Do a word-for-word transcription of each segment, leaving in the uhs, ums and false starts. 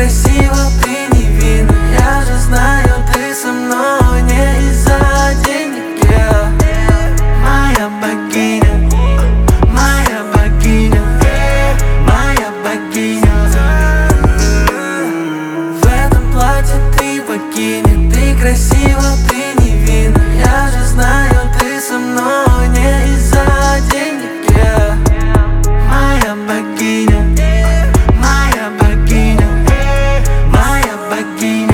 красива, ты невинна. Я же знаю, ты со мной не из-за денег, yeah. Моя богиня, моя богиня, моя богиня. В этом платье ты богиня, ты красива, ты невинна. Я же знаю, ты со мной не из-за денег, yeah. Моя богиня, моя богиня, моя богиня.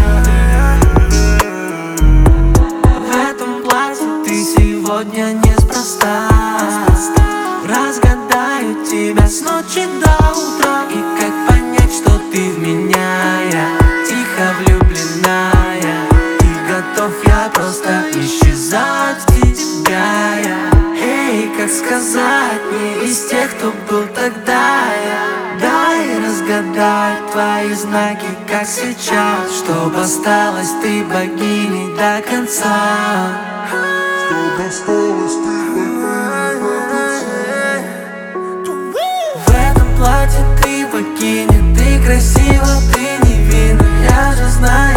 В этом платье ты сегодня неспроста. Разгадаю тебя с ночи до утра. И как понять, что ты в меня, я тихо влюбленная. И готов я просто исчезать в тебя, я. Эй, как сказать, не из тех, кто был тогда, я. Дай разгадать твои знаки, как сейчас, чтобы осталась ты богиней до конца. Чтобы осталась ты В этом платье ты богиня, ты красива, ты невинна. Я же знаю,